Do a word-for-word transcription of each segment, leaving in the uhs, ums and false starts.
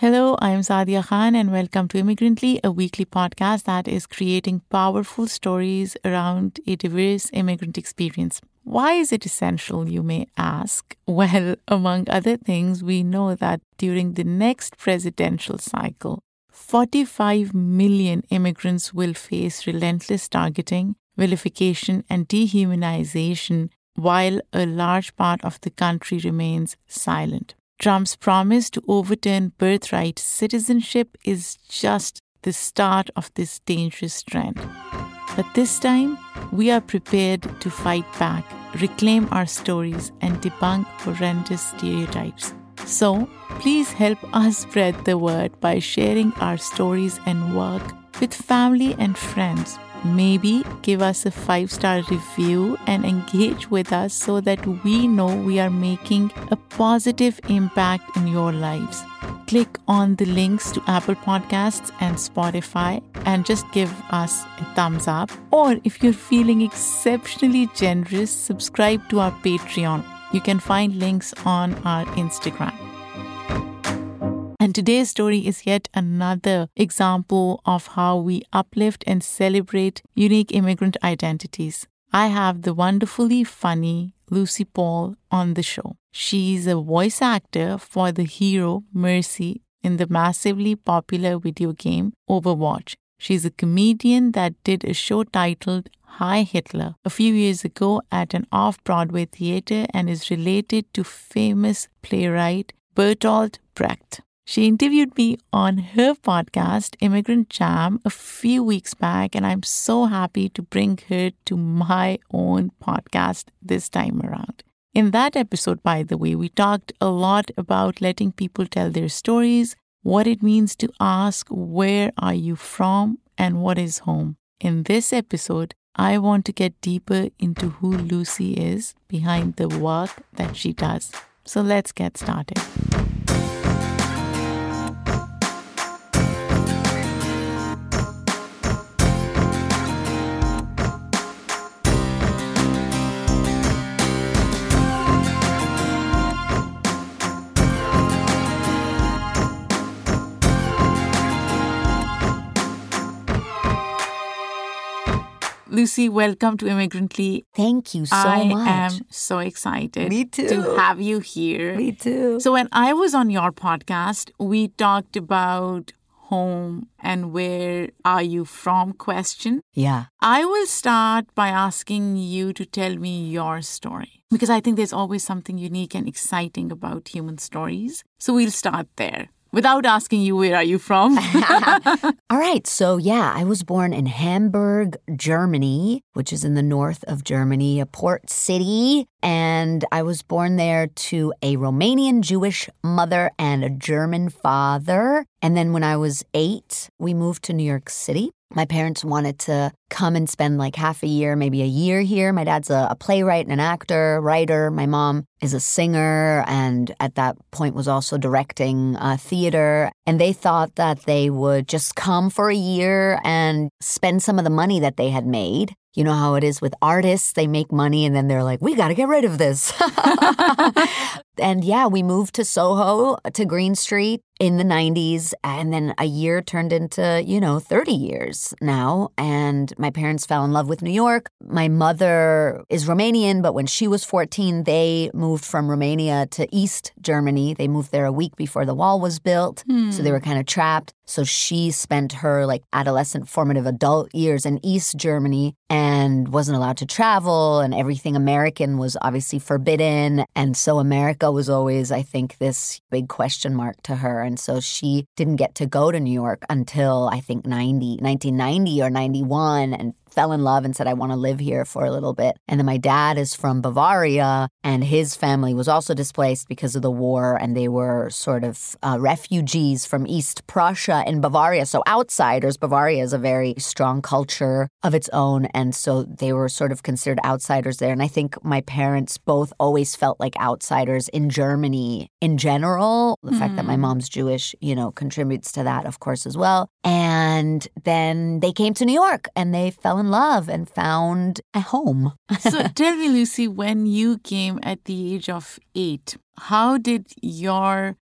Hello, I'm Sadia Khan and welcome to Immigrantly, a weekly podcast that is creating powerful stories around a diverse immigrant experience. Why is it essential, you may ask? Well, among other things, we know that during the next presidential cycle, forty-five million immigrants will face relentless targeting, vilification, and dehumanization while a large part of the country remains silent. Trump's promise to overturn birthright citizenship is just the start of this dangerous trend. But this time, we are prepared to fight back, reclaim our stories, and debunk horrendous stereotypes. So, please help us spread the word by sharing our stories and work with family and friends. Maybe give us a five-star review and engage with us so that we know we are making a positive impact in your lives. Click on the links to Apple Podcasts and Spotify and just give us a thumbs up. Or if you're feeling exceptionally generous, subscribe to our Patreon. You can find links on our Instagram. And today's story is yet another example of how we uplift and celebrate unique immigrant identities. I have the wonderfully funny Lucy Paul on the show. She's a voice actor for the hero Mercy in the massively popular video game Overwatch. She's a comedian that did a show titled Hi Hitler a few years ago at an off-Broadway theater and is related to famous playwright Bertolt Brecht. She interviewed me on her podcast, Immigrant Jam, a few weeks back, and I'm so happy to bring her to my own podcast this time around. In that episode, by the way, we talked a lot about letting people tell their stories, what it means to ask, where are you from, and what is home. In this episode, I want to get deeper into who Lucy is behind the work that she does. So let's get started. Lucy, welcome to Immigrantly. Thank you so I much. I am so excited Me too. to have you here. Me too. So when I was on your podcast, we talked about home and where are you from question. Yeah. I will start by asking you to tell me your story because I think there's always something unique and exciting about human stories. So we'll start there. Without asking you, where are you from? All right. So, yeah, I was born in Hamburg, Germany, which is in the north of Germany, a port city. And I was born there to a Romanian Jewish mother and a German father. And then when I was eight, we moved to New York City. My parents wanted to come and spend like half a year, maybe a year here. My dad's a, a playwright and an actor, writer. My mom is a singer and at that point was also directing uh, theater. And they thought that they would just come for a year and spend some of the money that they had made. You know how it is with artists. They make money and then they're like, we got to get rid of this. And yeah, we moved to Soho, to Green Street in the nineties. And then a year turned into, you know, thirty years now. And my parents fell in love with New York. My mother is Romanian, but when she was fourteen, they moved from Romania to East Germany. They moved there a week before the wall was built. Hmm. So they were kind of trapped. So she spent her like adolescent, formative adult years in East Germany and wasn't allowed to travel. And everything American was obviously forbidden. And so America was always, I think, this big question mark to her. And so she didn't get to go to New York until, I think, ninety, nineteen ninety or ninety-one and fell in love and said, I want to live here for a little bit. And then my dad is from Bavaria, and his family was also displaced because of the war, and they were sort of uh, refugees from East Prussia in Bavaria. So outsiders. Bavaria is a very strong culture of its own, and so they were sort of considered outsiders there. And I think my parents both always felt like outsiders in Germany in general. The mm. fact that my mom's Jewish, you know, contributes to that, of course, as well. And then they came to New York, and they fell in love and found a home. So tell me, Lucy, when you came at the age of eight, how did your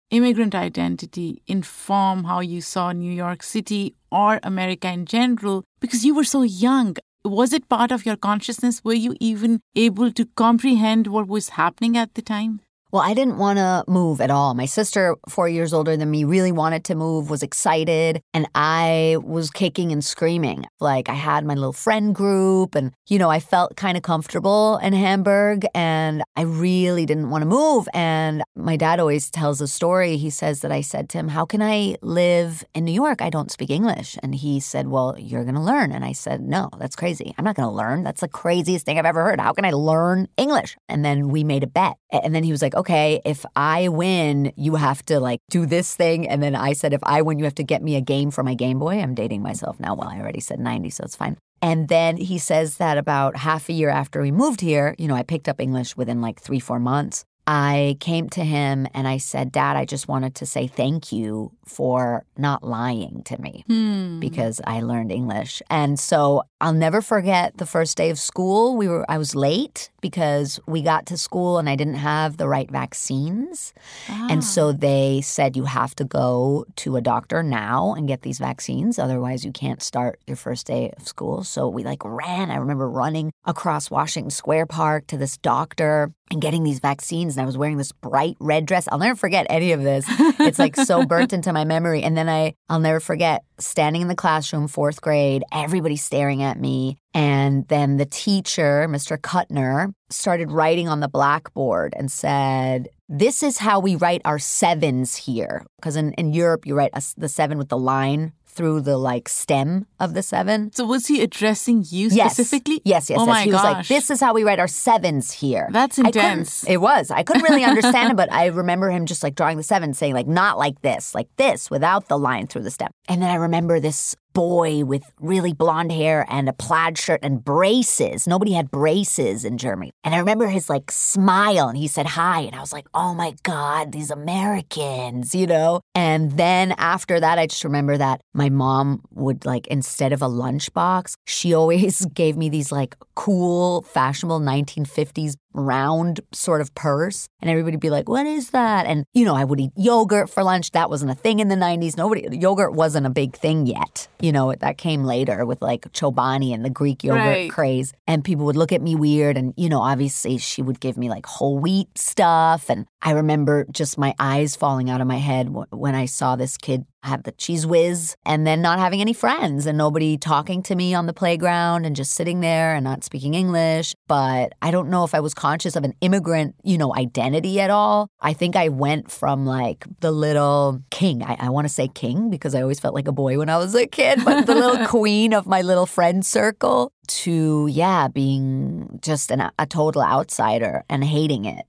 immigrant identity inform how you saw New York City or America in general? Because you were so young. Was it part of your consciousness? Were you even able to comprehend what was happening at the time? Well, I didn't want to move at all. My sister, four years older than me, really wanted to move, was excited, and I was kicking and screaming. Like, I had my little friend group, and, you know, I felt kind of comfortable in Hamburg, and I really didn't want to move. And my dad always tells a story. He says that I said to him, how can I live in New York? I don't speak English. And he said, well, you're going to learn. And I said, no, that's crazy. I'm not going to learn. That's the craziest thing I've ever heard. How can I learn English? And then we made a bet. And then he was like, okay, if I win, you have to like do this thing. And then I said, if I win, you have to get me a game for my Game Boy. I'm dating myself now. Well, I already said ninety, so it's fine. And then he says that about half a year after we moved here, you know, I picked up English within like three, four months. I came to him and I said, Dad, I just wanted to say thank you for not lying to me hmm. because I learned English. And so I'll never forget the first day of school. We were I was late because we got to school and I didn't have the right vaccines. Ah. And so they said you have to go to a doctor now and get these vaccines. Otherwise, you can't start your first day of school. So we like ran. I remember running across Washington Square Park to this doctor and getting these vaccines. And I was wearing this bright red dress. I'll never forget any of this. It's like so burnt into my memory. And then I, I'll never forget standing in the classroom, fourth grade, everybody staring at me. And then the teacher, Mister Kuttner, started writing on the blackboard and said, this is how we write our sevens here. Because in, in Europe, you write a, the seven with the line through the like stem of the seven. So was he addressing you yes. specifically? Yes, yes, oh yes. My he gosh. was like, this is how we write our sevens here. That's intense. It was. I couldn't really understand it, but I remember him just like drawing the seven, saying like, not like this, like this, without the line through the stem. And then I remember this boy with really blonde hair and a plaid shirt and braces. Nobody had braces in Germany. And I remember his like smile and he said hi. And I was like, oh my God, these Americans, you know? And then after that, I just remember that my mom would like, instead of a lunchbox, she always gave me these like cool, fashionable nineteen fifties round sort of purse. And everybody would be like, what is that? And, you know, I would eat yogurt for lunch. That wasn't a thing in the nineties. Nobody, yogurt wasn't a big thing yet. You know, that came later with like Chobani and the Greek yogurt right. craze. And people would look at me weird. And, you know, obviously she would give me like whole wheat stuff. And I remember just my eyes falling out of my head when I saw this kid have the cheese whiz and then not having any friends and nobody talking to me on the playground and just sitting there and not speaking English. But I don't know if I was conscious of an immigrant, you know, identity at all. I think I went from like the little king. I, I want to say king because I always felt like a boy when I was a kid, but the little queen of my little friend circle to, yeah, being just an, a total outsider and hating it.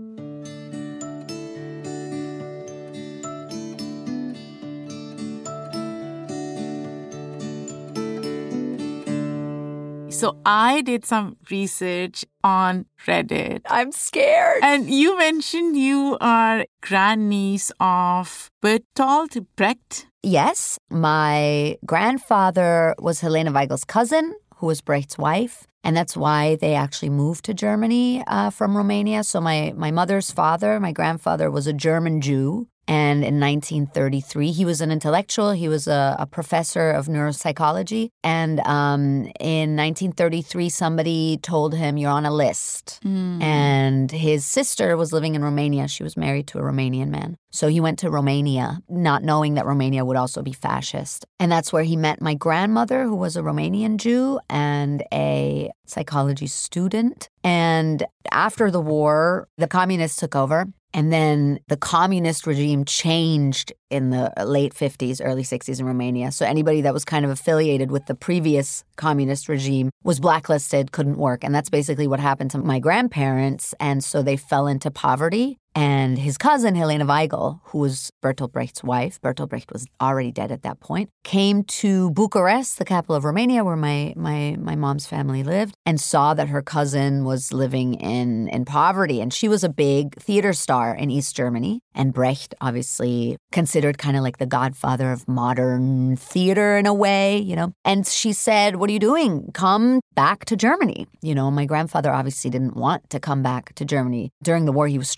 So I did some research on Reddit. I'm scared. And you mentioned you are grandniece of Bertolt Brecht. Yes. My grandfather was Helene Weigel's cousin, who was Brecht's wife. And that's why they actually moved to Germany uh, from Romania. So my, my mother's father, my grandfather, was a German Jew. And in nineteen thirty-three, he was an intellectual. He was a, a professor of neuropsychology. And um, in nineteen thirty-three, somebody told him, you're on a list. Mm. And his sister was living in Romania. She was married to a Romanian man. So he went to Romania, not knowing that Romania would also be fascist. And that's where he met my grandmother, who was a Romanian Jew and a psychology student. And after the war, the communists took over. And then the communist regime changed in the late fifties, early sixties in Romania. So anybody that was kind of affiliated with the previous communist regime was blacklisted, couldn't work. And that's basically what happened to my grandparents. And so they fell into poverty. And his cousin, Helene Weigel, who was Bertolt Brecht's wife, Bertolt Brecht was already dead at that point, came to Bucharest, the capital of Romania, where my my my mom's family lived, and saw that her cousin was living in, in poverty. And she was a big theater star in East Germany. And Brecht, obviously considered kind of like the godfather of modern theater in a way, you know. And she said, what are you doing? Come back to Germany. You know, my grandfather obviously didn't want to come back to Germany. During the war, he was stripped of his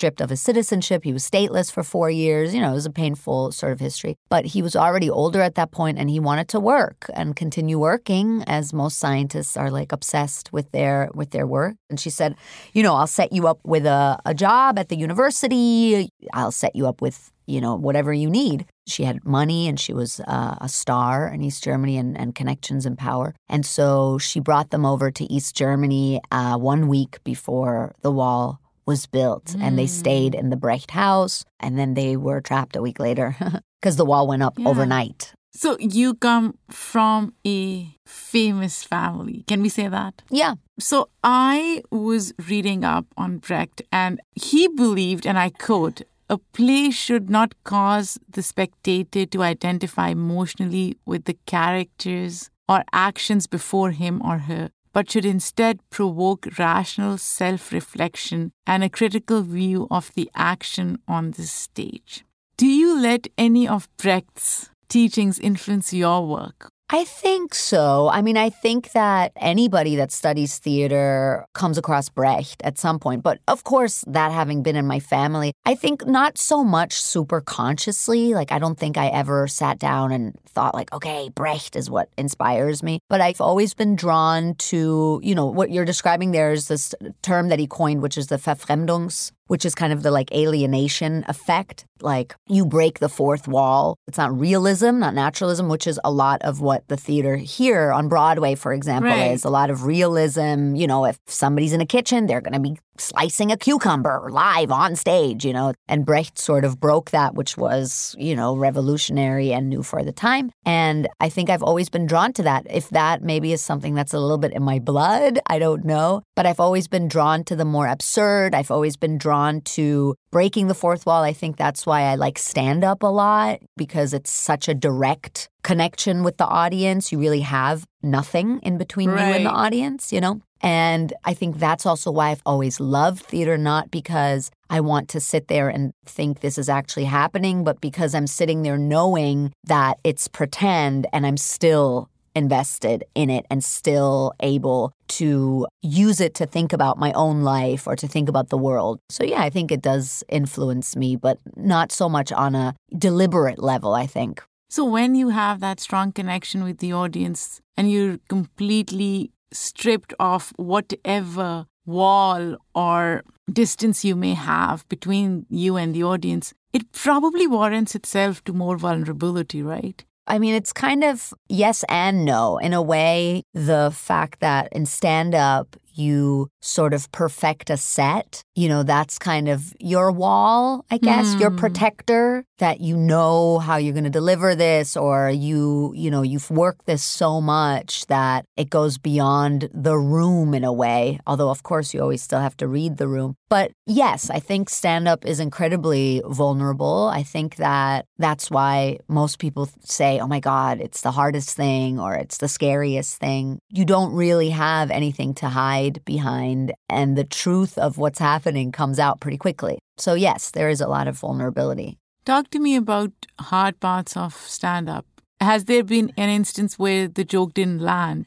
citizenship. He was stateless for four years. You know, it was a painful sort of history. But he was already older at that point, and he wanted to work and continue working, as most scientists are like obsessed with their with their work. And she said, you know, I'll set you up with a, a job at the university. I'll set you up with, you know, whatever you need. She had money and she was uh, a star in East Germany and, and connections and power. And so she brought them over to East Germany uh, one week before the wall was built. Mm. And they stayed in the Brecht house. And then they were trapped a week later because the wall went up yeah. overnight. So you come from a famous family. Can we say that? Yeah. So I was reading up on Brecht, and he believed, and I quote, a play should not cause the spectator to identify emotionally with the characters or actions before him or her, but should instead provoke rational self-reflection and a critical view of the action on the stage. Do you let any of Brecht's teachings influence your work? I think so. I mean, I think that anybody that studies theater comes across Brecht at some point. But of course, that having been in my family, I think not so much super consciously. Like, I don't think I ever sat down and thought like, okay, Brecht is what inspires me. But I've always been drawn to, you know, what you're describing there is this term that he coined, which is the Verfremdungs, which is kind of the like alienation effect. Like you break the fourth wall. It's not realism, not naturalism, which is a lot of what the theater here on Broadway, for example, right. is a lot of realism. You know, if somebody's in a kitchen, they're going to be slicing a cucumber live on stage, you know. And Brecht sort of broke that, which was, you know, revolutionary and new for the time. And I think I've always been drawn to that. If that maybe is something that's a little bit in my blood, I don't know. But I've always been drawn to the more absurd. I've always been drawn to breaking the fourth wall. I think that's why I like stand-up a lot, because it's such a direct connection with the audience. You really have nothing in between right. you and the audience, you know? And I think that's also why I've always loved theater, not because I want to sit there and think this is actually happening, but because I'm sitting there knowing that it's pretend and I'm still invested in it and still able to use it to think about my own life or to think about the world. So yeah, I think it does influence me, but not so much on a deliberate level, I think. So when you have that strong connection with the audience and you're completely stripped of whatever wall or distance you may have between you and the audience, it probably warrants itself to more vulnerability, right? I mean, it's kind of yes and no. In a way, the fact that in stand-up, you sort of perfect a set, you know, that's kind of your wall, I guess, mm. your protector, that you know how you're going to deliver this, or you, you know, you've worked this so much that it goes beyond the room in a way. Although, of course, you always still have to read the room. But yes, I think stand-up is incredibly vulnerable. I think that that's why most people say, oh my God, it's the hardest thing or it's the scariest thing. You don't really have anything to hide behind, and the truth of what's happening comes out pretty quickly. So yes, there is a lot of vulnerability. Talk to me about hard parts of stand-up. Has there been an instance where the joke didn't land?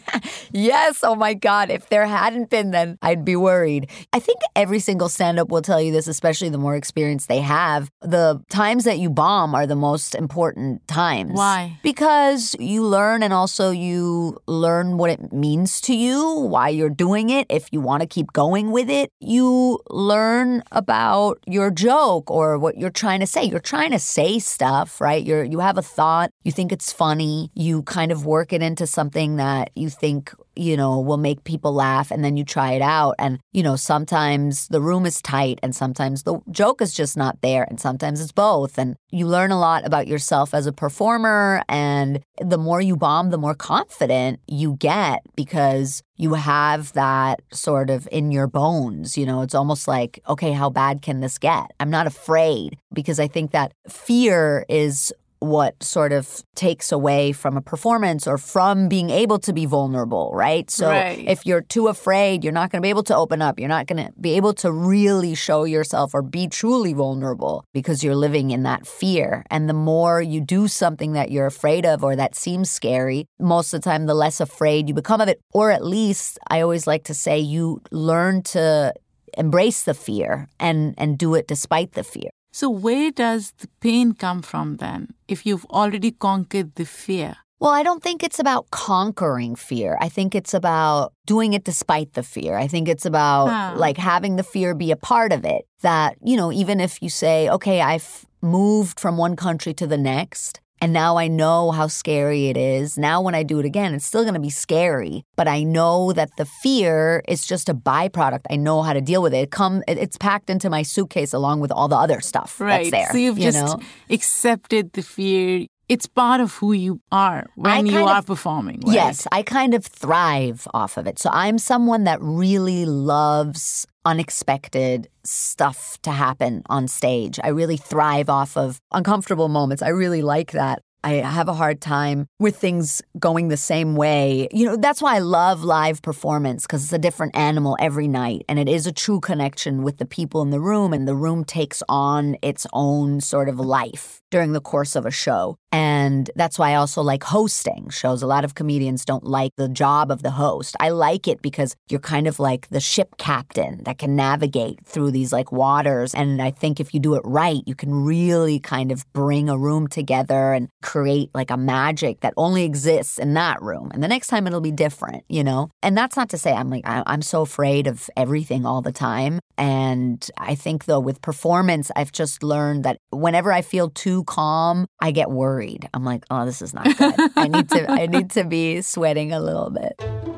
Yes. Oh, my God. If there hadn't been, then I'd be worried. I think every single stand-up will tell you this, especially the more experience they have. The times that you bomb are the most important times. Why? Because you learn, and also you learn what it means to you, why you're doing it, if you want to keep going with it. You learn about your joke or what you're trying to say. You're trying to say stuff, right? You're you have a thought. You think it's funny, you kind of work it into something that you think, you know, will make people laugh, and then you try it out. And, you know, sometimes the room is tight and sometimes the joke is just not there, and sometimes it's both. And you learn a lot about yourself as a performer, and the more you bomb, the more confident you get, because you have that sort of in your bones. You know, it's almost like, okay, how bad can this get? I'm not afraid, because I think that fear is what sort of takes away from a performance or from being able to be vulnerable, right? So right. if you're too afraid, you're not going to be able to open up. You're not going to be able to really show yourself or be truly vulnerable, because you're living in that fear. And the more you do something that you're afraid of or that seems scary, most of the time, the less afraid you become of it. Or at least, I always like to say, you learn to embrace the fear and, and do it despite the fear. So where does the pain come from then, if you've already conquered the fear? Well, I don't think it's about conquering fear. I think it's about doing it despite the fear. I think it's about Huh. like having the fear be a part of it. That, you know, even if you say, okay, I've moved from one country to the next, and now I know how scary it is. Now when I do it again, it's still going to be scary. But I know that the fear is just a byproduct. I know how to deal with it. It come, it- it's packed into my suitcase along with all the other stuff Right. that's there. So you've you just know? accepted the fear. It's part of who you are when you kind are of- performing. Right? Yes, I kind of thrive off of it. So I'm someone that really loves unexpected stuff to happen on stage. I really thrive off of uncomfortable moments. I really like that. I have a hard time with things going the same way. You know, that's why I love live performance, because it's a different animal every night. And it is a true connection with the people in the room. And the room takes on its own sort of life during the course of a show. And that's why I also like hosting shows. A lot of comedians don't like the job of the host. I like it because you're kind of like the ship captain that can navigate through these like waters. And I think if you do it right, you can really kind of bring a room together and create like a magic that only exists in that room. And the next time it'll be different, you know? And that's not to say I'm like, I- I'm so afraid of everything all the time. And I think though with performance, I've just learned that whenever I feel too calm, I get worried. I'm like, oh, this is not good. I need to I need to be sweating a little bit.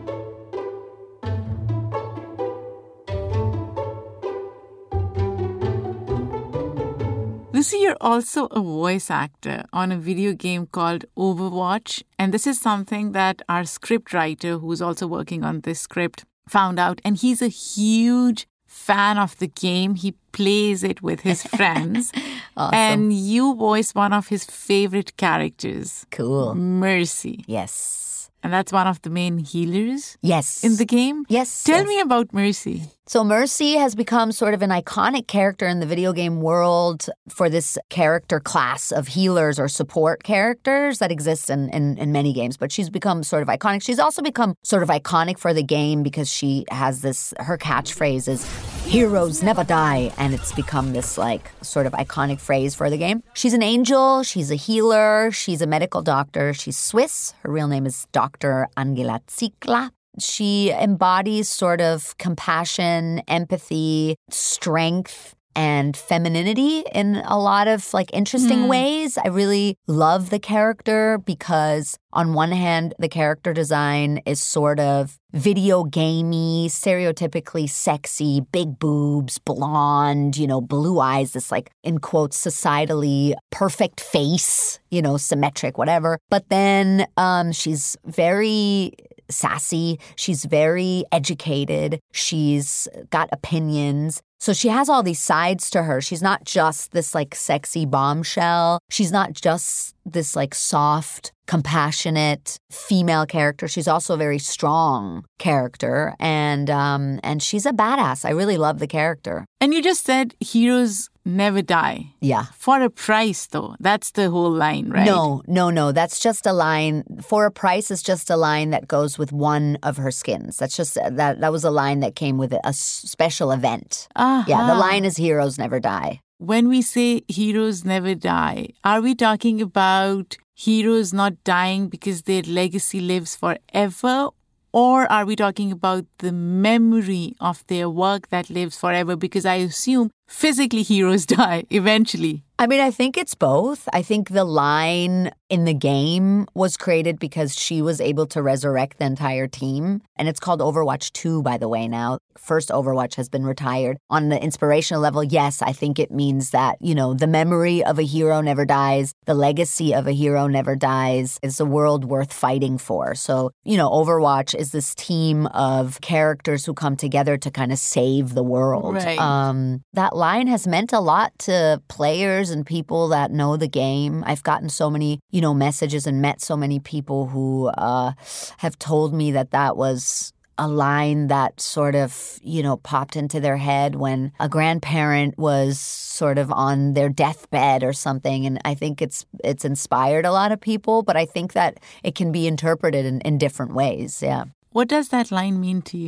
Lucy, you're also a voice actor on a video game called Overwatch. And this is something that our script writer, who's also working on this script, found out. And he's a huge fan of the game. He plays it with his friends. Awesome. And you voice one of his favorite characters, Cool. Mercy. Yes. And that's one of the main healers Yes. in the game. Yes. Tell yes. me about Mercy. So Mercy has become sort of an iconic character in the video game world for this character class of healers or support characters that exists in, in, in many games. But she's become sort of iconic. She's also become sort of iconic for the game because she has this, her catchphrase is, heroes never die. And it's become this like sort of iconic phrase for the game. She's an angel. She's a healer. She's a medical doctor. She's Swiss. Her real name is Doctor Angela Zikla. She embodies sort of compassion, empathy, strength, and femininity in a lot of like interesting Hmm. ways. I really love the character because on one hand, the character design is sort of video gamey, stereotypically sexy, big boobs, blonde, you know, blue eyes, this like in quotes societally perfect face, you know, symmetric, whatever. But then um, she's very sassy. She's very educated. She's got opinions. So she has all these sides to her. She's not just this like sexy bombshell. She's not just this like soft, compassionate female character. She's also a very strong character. And um, and she's a badass. I really love the character. And you just said heroes never die. Yeah. For a price, though. That's the whole line, right? No, no, no. That's just a line. For a price is just a line that goes with one of her skins. That's just that. That was a line that came with a s- special event. Uh-huh. Yeah, the line is heroes never die. When we say heroes never die, are we talking about heroes not dying because their legacy lives forever? Or are we talking about the memory of their work that lives forever? Because I assume physically heroes die eventually. I mean, I think it's both. I think the line in the game was created because she was able to resurrect the entire team. And it's called Overwatch two, by the way, now. First Overwatch has been retired. On the inspirational level, yes, I think it means that, you know, the memory of a hero never dies. The legacy of a hero never dies. It's a world worth fighting for. So, you know, Overwatch is this team of characters who come together to kind of save the world. Right. Um, that line has meant a lot to players and people that know the game. I've gotten so many, you know, messages and met so many people who uh, have told me that that was a line that sort of, you know, popped into their head when a grandparent was sort of on their deathbed or something. And I think it's it's inspired a lot of people, but I think that it can be interpreted in, in different ways. Yeah. What does that line mean to you?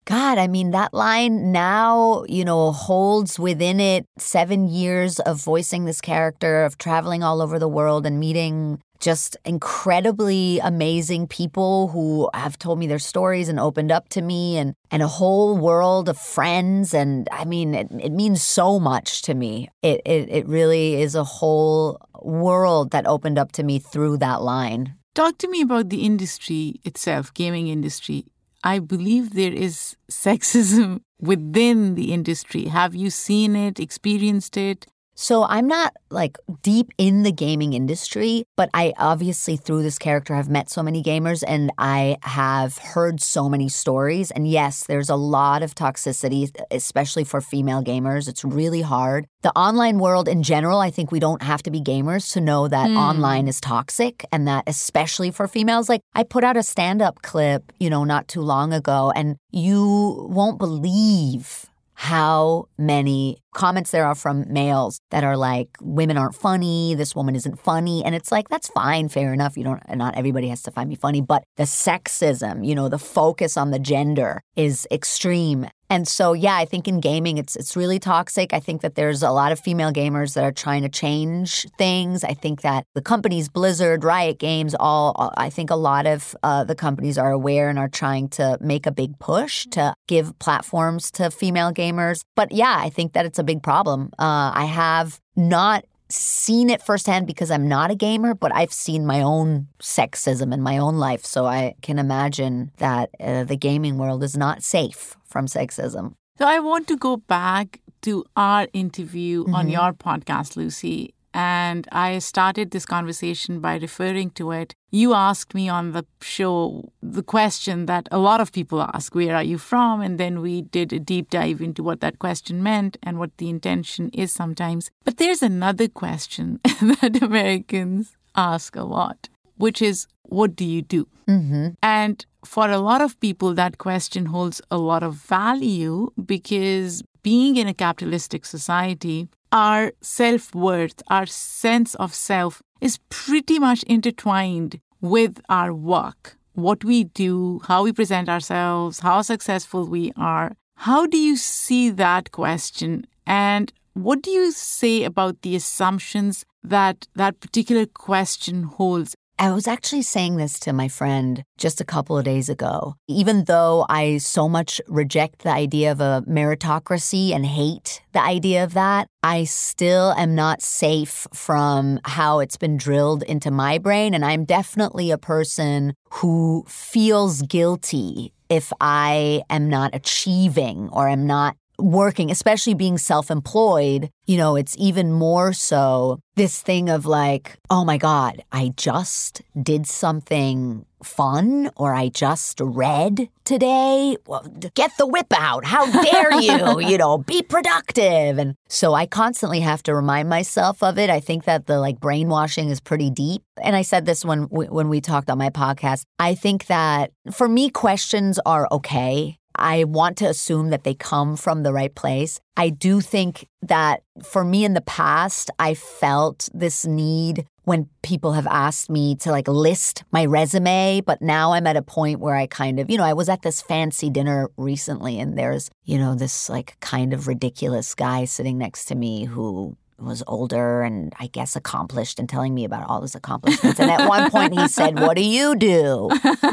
God, I mean, that line now, you know, holds within it seven years of voicing this character, of traveling all over the world and meeting just incredibly amazing people who have told me their stories and opened up to me, and, and a whole world of friends. And I mean, it, it means so much to me. It, it it really is a whole world that opened up to me through that line. Talk to me about the industry itself, gaming industry. I believe there is sexism within the industry. Have you seen it, experienced it? So I'm not like deep in the gaming industry, but I obviously through this character have met so many gamers and I have heard so many stories. And yes, there's a lot of toxicity, especially for female gamers. It's really hard. The online world in general, I think we don't have to be gamers to know that mm. online is toxic, and that especially for females. Like I put out a stand-up clip, you know, not too long ago, and you won't believe how many comments there are from males that are like, women aren't funny, this woman isn't funny. And it's like, that's fine, fair enough. You don't, not everybody has to find me funny. But the sexism, you know, the focus on the gender is extreme. And so, yeah, I think in gaming, it's it's really toxic. I think that there's a lot of female gamers that are trying to change things. I think that the companies, Blizzard, Riot Games, all, I think a lot of uh, the companies are aware and are trying to make a big push to give platforms to female gamers. But yeah, I think that it's a big problem. Uh, I have not seen it firsthand because I'm not a gamer, but I've seen my own sexism in my own life. So I can imagine that uh, the gaming world is not safe from sexism. So I want to go back to our interview mm-hmm. on your podcast, Lucy. And I started this conversation by referring to it. You asked me on the show the question that a lot of people ask, where are you from? And then we did a deep dive into what that question meant and what the intention is sometimes. But there's another question that Americans ask a lot, which is, what do you do? Mm-hmm. And for a lot of people, that question holds a lot of value because being in a capitalistic society, our self-worth, our sense of self is pretty much intertwined with our work, what we do, how we present ourselves, how successful we are. How do you see that question? And what do you say about the assumptions that that particular question holds? I was actually saying this to my friend just a couple of days ago. Even though I so much reject the idea of a meritocracy and hate the idea of that, I still am not safe from how it's been drilled into my brain. And I'm definitely a person who feels guilty if I am not achieving or am not working, especially being self-employed. You know, it's even more so this thing of like, oh my God, I just did something fun, or I just read today. Well, get the whip out. How dare you, you know, be productive. And so I constantly have to remind myself of it. I think that the like brainwashing is pretty deep. And I said this when, when we talked on my podcast. I think that for me, questions are okay. I want to assume that they come from the right place. I do think that for me in the past, I felt this need when people have asked me to like list my resume, but now I'm at a point where I kind of, you know, I was at this fancy dinner recently and there's, you know, this like kind of ridiculous guy sitting next to me who was older and I guess accomplished and telling me about all his accomplishments. And at one point he said, what do you do?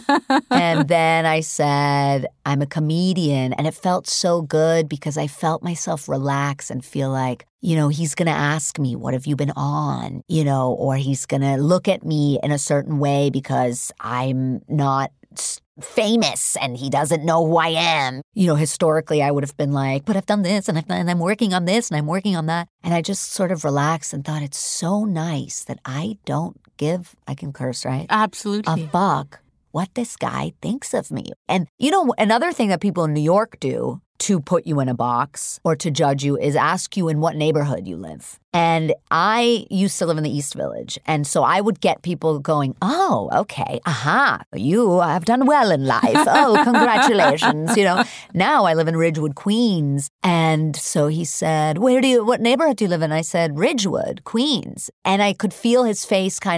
And then I said, I'm a comedian. And it felt so good because I felt myself relax and feel like, you know, he's going to ask me, what have you been on? You know, or he's going to look at me in a certain way because I'm not famous and he doesn't know who I am. You know, historically, I would have been like, but I've done this and, I've done, and I'm working on this and I'm working on that. And I just sort of relaxed and thought it's so nice that I don't give, I can curse, right? Absolutely. A fuck what this guy thinks of me. And, you know, another thing that people in New York do to put you in a box or to judge you is ask you in what neighborhood you live. And I used to live in the East Village. And so I would get people going, oh, okay, aha, you have done well in life. Oh, congratulations. You know, now I live in Ridgewood, Queens. And so he said, where do you, what neighborhood do you live in? I said, Ridgewood, Queens. And I could feel his face kind of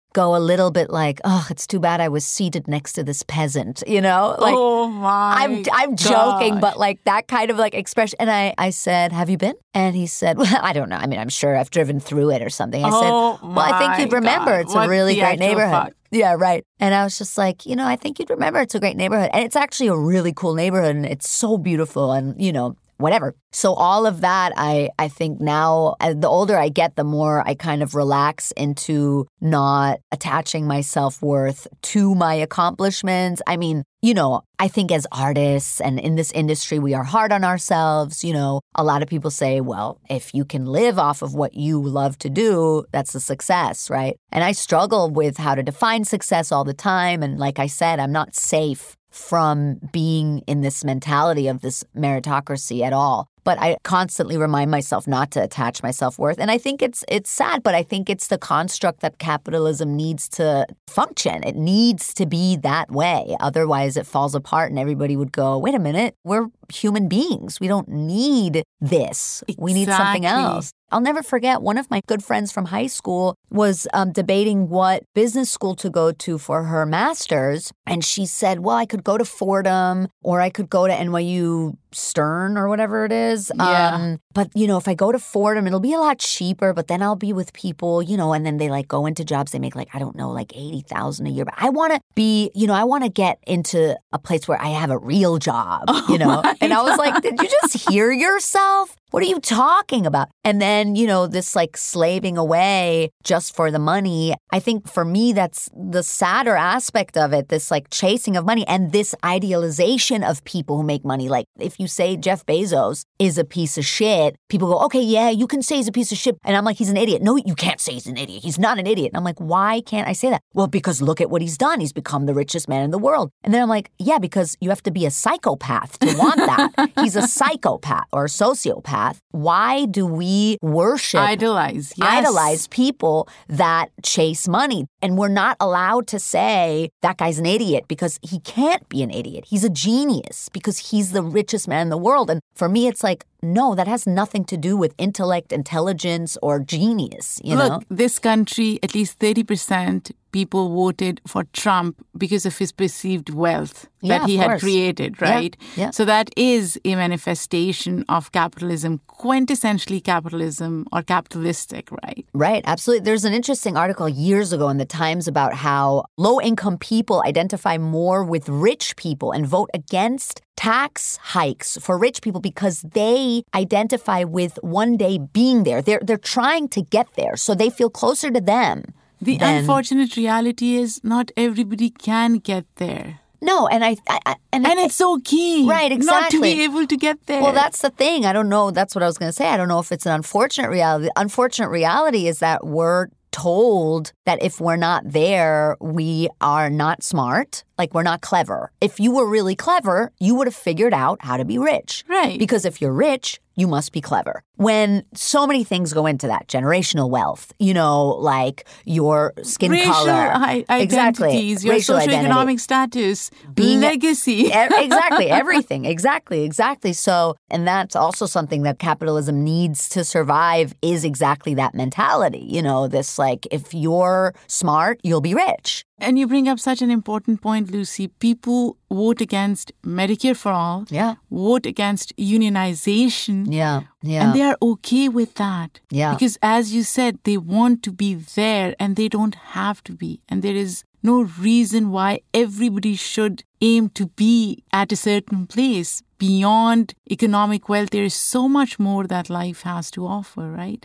go a little bit like, oh, it's too bad I was seated next to this peasant, you know? Like, oh my I'm I'm gosh. joking, but like that kind of like expression. And I, I said, have you been? And he said, well, I don't know. I mean, I'm sure I've driven through it or something. I oh said, well, I think you'd remember. God. It's What a really the great actual neighborhood. fuck? Yeah, right. And I was just like, you know, I think you'd remember. It's a great neighborhood. And it's actually a really cool neighborhood. And it's so beautiful and, you know, whatever. So all of that, I, I think now, as the older I get, the more I kind of relax into not attaching my self-worth to my accomplishments. I mean, you know, I think as artists and in this industry, we are hard on ourselves. You know, a lot of people say, well, if you can live off of what you love to do, that's a success, right? And I struggle with how to define success all the time. And like I said, I'm not safe from being in this mentality of this meritocracy at all. But I constantly remind myself not to attach my self-worth. And I think it's it's sad, but I think it's the construct that capitalism needs to function. It needs to be that way. Otherwise, it falls apart and everybody would go, wait a minute, we're human beings. We don't need this. Exactly. We need something else. I'll never forget, one of my good friends from high school was um, debating what business school to go to for her master's. And she said, well, I could go to Fordham or I could go to N Y U Stern or whatever it is. Yeah. Um, but, you know, if I go to Fordham, it'll be a lot cheaper, but then I'll be with people, you know, and then they like go into jobs. They make like, I don't know, like eighty thousand dollars a year. But I want to be, you know, I want to get into a place where I have a real job, Oh you know. And I was God. like, did you just hear yourself? What are you talking about? And then, you know, this like slaving away just for the money. I think for me, that's the sadder aspect of it, this like chasing of money and this idealization of people who make money. Like if you say Jeff Bezos is a piece of shit, people go, okay, yeah, you can say he's a piece of shit. And I'm like, he's an idiot. No, you can't say he's an idiot. He's not an idiot. And I'm like, why can't I say that? Well, because look at what he's done. He's become the richest man in the world. And then I'm like, yeah, because you have to be a psychopath to want that. He's a psychopath or a sociopath. Why do we worship, idolize, yes. idolize people that chase money? And we're not allowed to say that guy's an idiot because he can't be an idiot. He's a genius because he's the richest man in the world. And for me, it's like, no, that has nothing to do with intellect, intelligence, or genius, you Look, know? this country, at least thirty percent people voted for Trump because of his perceived wealth Yeah, that he of had course. created, Yeah, right? yeah. So that is a manifestation of capitalism, quintessentially capitalism or capitalistic, right? Right, absolutely. There's an interesting article years ago in the Times about how low-income people identify more with rich people and vote against tax hikes for rich people because they identify with one day being there. They're they're trying to get there, so they feel closer to them. The than- unfortunate reality is not everybody can get there. No, and I, I, I and, And it's okay. Right, Not to be exactly. able to get there. well, that's the thing. I don't know. That's what I was going to say. I don't know if it's an unfortunate reality. The unfortunate reality is that we're told that if we're not there, we are not smart, like we're not clever. If you were really clever, you would have figured out how to be rich. Right. Because if you're rich, you must be clever. When so many things go into that, generational wealth, you know, like your skin racial color. i- identities, your Racial socioeconomic identity. status, Being- legacy. E- exactly, everything. Exactly, exactly. So, and that's also something that capitalism needs to survive is exactly that mentality. You know, this like, if you're smart, you'll be rich. And you bring up such an important point, Lucy. People vote against Medicare for all, Yeah, vote against unionization, yeah, yeah. and they are okay with that. Yeah. Because as you said, they want to be there and they don't have to be. And there is no reason why everybody should aim to be at a certain place. Beyond economic wealth, there is so much more that life has to offer, right?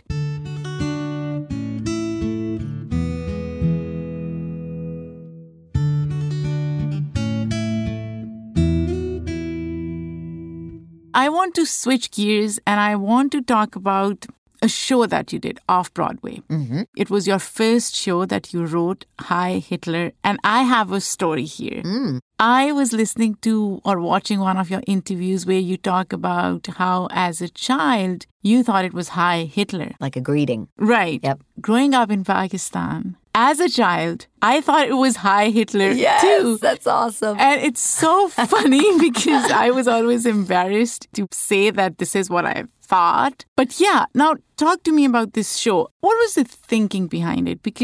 I want to switch gears and I want to talk about a show that you did off-Broadway. Mm-hmm. It was your first show that you wrote, Hi, Hitler. And I have a story here. Mm. I was listening to or watching one of your interviews where you talk about how as a child, you thought it was Hi, Hitler. Like a greeting. Right. Yep. Growing up in Pakistan, as a child, I thought it was Hi, Hitler too. that's awesome. And it's so funny because I was always embarrassed to say that this is what I thought. But yeah, now talk to me about this show. What was the thinking behind it? Because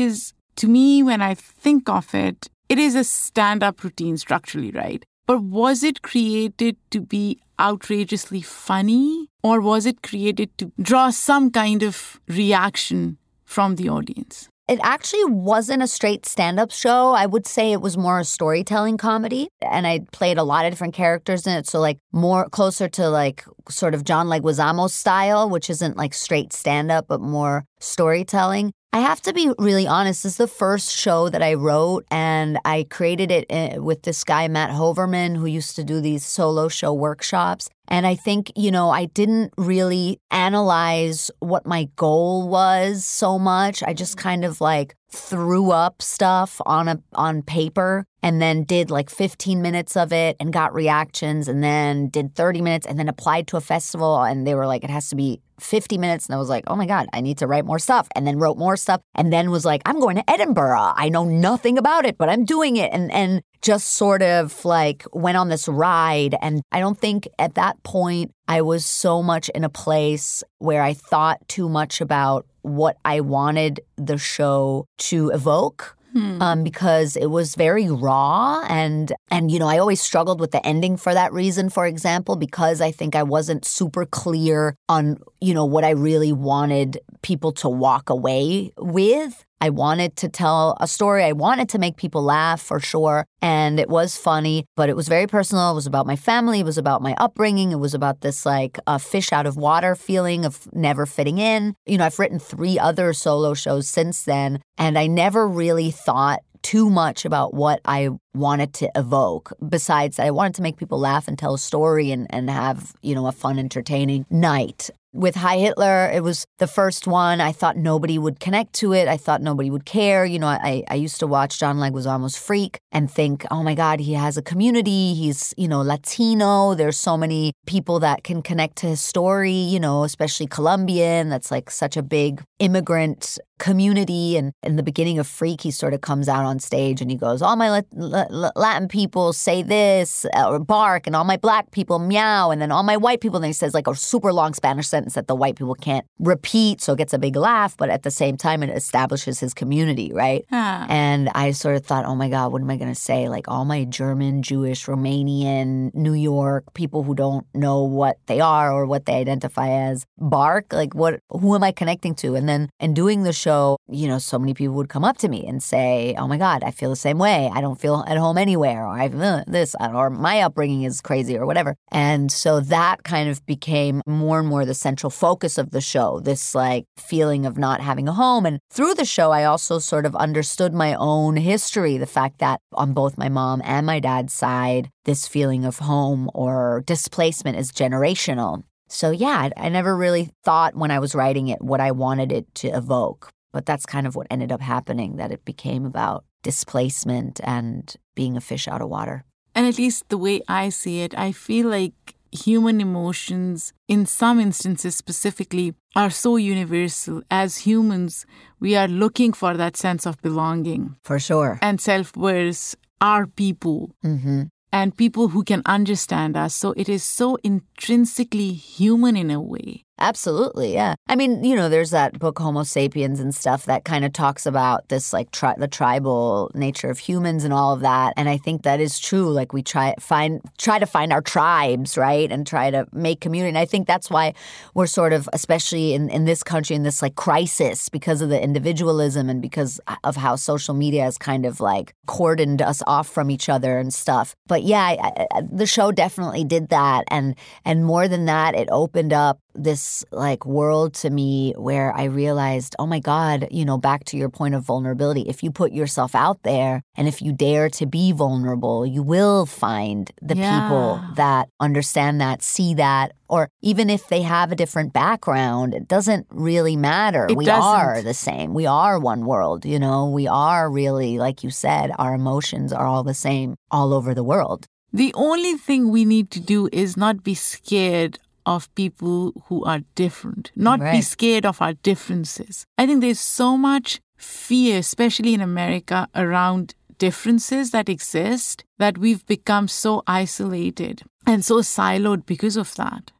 to me, when I think of it, it is a stand-up routine structurally, right? But was it created to be outrageously funny, or was it created to draw some kind of reaction from the audience? It actually wasn't a straight stand-up show. I would say it was more a storytelling comedy. And I played a lot of different characters in it. So like more closer to like sort of John Leguizamo style, which isn't like straight stand-up, but more storytelling. I have to be really honest. This is the first show that I wrote, and I created it with this guy, Matt Hoverman, who used to do these solo show workshops. And I think, you know, I didn't really analyze what my goal was so much. I just kind of like threw up stuff on a on paper and then did like fifteen minutes of it and got reactions, and then did thirty minutes and then applied to a festival, and they were like, it has to be fifty minutes. And I was like, oh my God, I need to write more stuff. And then wrote more stuff, and then was like, I'm going to Edinburgh. I know nothing about it, but I'm doing it. And and just sort of like went on this ride. And I don't think at that point I was so much in a place where I thought too much about what I wanted the show to evoke. Hmm. Um, because it was very raw, and, and, you know, I always struggled with the ending for that reason, for example, because I think I wasn't super clear on, you know, what I really wanted people to walk away with. I wanted to tell a story. I wanted to make people laugh, for sure. And it was funny, but it was very personal. It was about my family. It was about my upbringing. It was about this like a fish out of water feeling of never fitting in. You know, I've written three other solo shows since then, and I never really thought too much about what I wanted to evoke. Besides, I wanted to make people laugh and tell a story and, and have, you know, a fun, entertaining night. With Hi Hitler, it was the first one. I thought nobody would connect to it. I thought nobody would care. You know, I, I used to watch John Leguizamo's Freak and think, oh my God, he has a community. He's, you know, Latino. There's so many people that can connect to his story, you know, especially Colombian. That's like such a big immigrant community. And in the beginning of Freak, he sort of comes out on stage and he goes, all my Lat- Latin people say this or bark, and all my black people meow, and then all my white people, and then he says like a super long Spanish sentence that the white people can't repeat, so it gets a big laugh, but at the same time, it establishes his community, right? Ah. And I sort of thought, oh my God, what am I going to say? Like all my German, Jewish, Romanian, New York, people who don't know what they are or what they identify as bark, like what? Who am I connecting to? And then in doing the show, you know, so many people would come up to me and say, oh my God, I feel the same way. I don't feel at home anywhere, or I feel this, or my upbringing is crazy, or whatever. And so that kind of became more and more the central focus of the show, this like feeling of not having a home. And through the show, I also sort of understood my own history, the fact that on both my mom and my dad's side, this feeling of home or displacement is generational. So yeah, I, I never really thought when I was writing it what I wanted it to evoke. But that's kind of what ended up happening, that it became about displacement and being a fish out of water. And at least the way I see it, I feel like human emotions, in some instances specifically, are so universal. As humans, we are looking for that sense of belonging. For sure. And self-worth are people. Mm-hmm. And people who can understand us. So it is so intrinsically human in a way. Absolutely, yeah. I mean, you know, there's that book Homo Sapiens and stuff that kind of talks about this, like, tri- the tribal nature of humans and all of that. And I think that is true. Like, we try find try to find our tribes, right, and try to make community. And I think that's why we're sort of, especially in, in this country, in this, like, crisis because of the individualism and because of how social media has kind of, like, cordoned us off from each other and stuff. But, yeah, I, I, the show definitely did that. And, and more than that, it opened up this like world to me where I realized, oh my God, you know, back to your point of vulnerability, if you put yourself out there and if you dare to be vulnerable, you will find the yeah. people that understand that, see that, or even if they have a different background, it doesn't really matter. It we doesn't. are the same. We are one world, you know, we are really, like you said, our emotions are all the same all over the world. The only thing we need to do is not be scared of people who are different, not right. be scared of our differences. I think there's so much fear, especially in America, around differences that exist that we've become so isolated and so siloed because of that.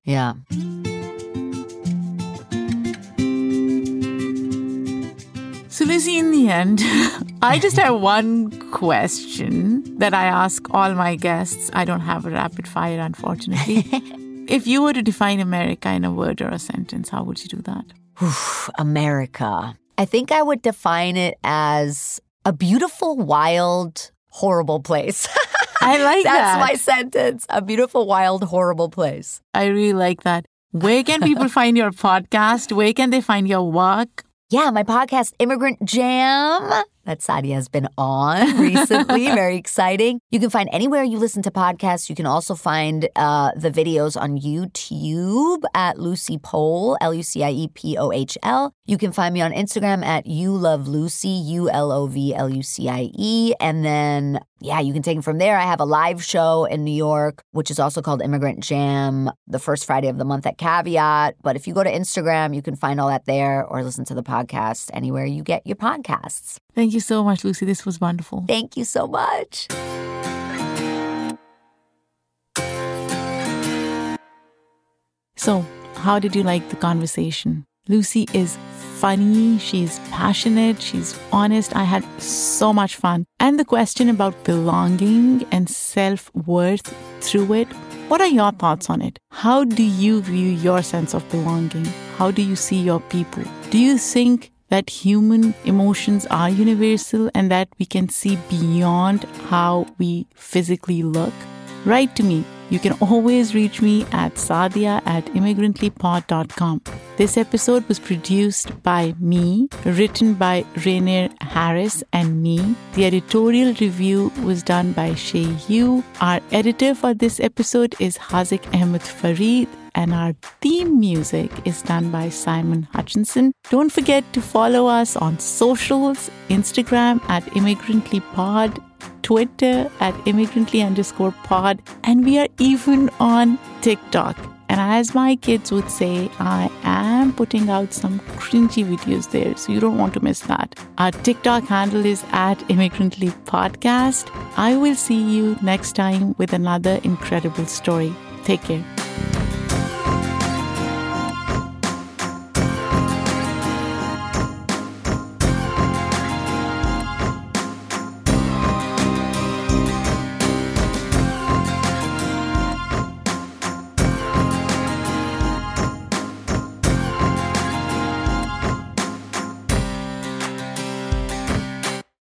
So, Lucy, in the end, I just have one question that I ask all my guests. I don't have a rapid fire, unfortunately. If you were to define America in a word or a sentence, how would you do that? Oof, America. I think I would define it as a beautiful, wild, horrible place. I like That's that. That's my sentence. A beautiful, wild, horrible place. I really like that. Where can people find your podcast? Where can they find your work? Yeah, my podcast, Immigrant Jam, that Sadia has been on recently. Very exciting. You can find anywhere you listen to podcasts. You can also find uh, the videos on YouTube at Lucy Pohl, L U C I E P O H L. You can find me on Instagram at You Love Lucy, U L O V L U C I E. And then, yeah, you can take it from there. I have a live show in New York, which is also called Immigrant Jam, the first Friday of the month at Caveat. But if you go to Instagram, you can find all that there or listen to the podcast anywhere you get your podcasts. Thank you so much, Lucy. This was wonderful. Thank you so much. So, how did you like the conversation? Lucy is funny, she's passionate, she's honest. I had so much fun. And the question about belonging and self-worth through it, what are your thoughts on it? How do you view your sense of belonging? How do you see your people? Do you think that human emotions are universal and that we can see beyond how we physically look? Write to me. You can always reach me at sadia at immigrantlypod dot com. This episode was produced by me, written by Rainier Harris and me. The editorial review was done by Shay Yu. Our editor for this episode is Hazik Ahmed Farid, and our theme music is done by Simon Hutchinson. Don't forget to follow us on socials, Instagram at immigrantlypod, Twitter at immigrantly underscore pod, and we are even on TikTok. And as my kids would say, I am putting out some cringy videos there, so you don't want to miss that. Our TikTok handle is at Immigrantly Podcast. I will see you next time with another incredible story. Take care.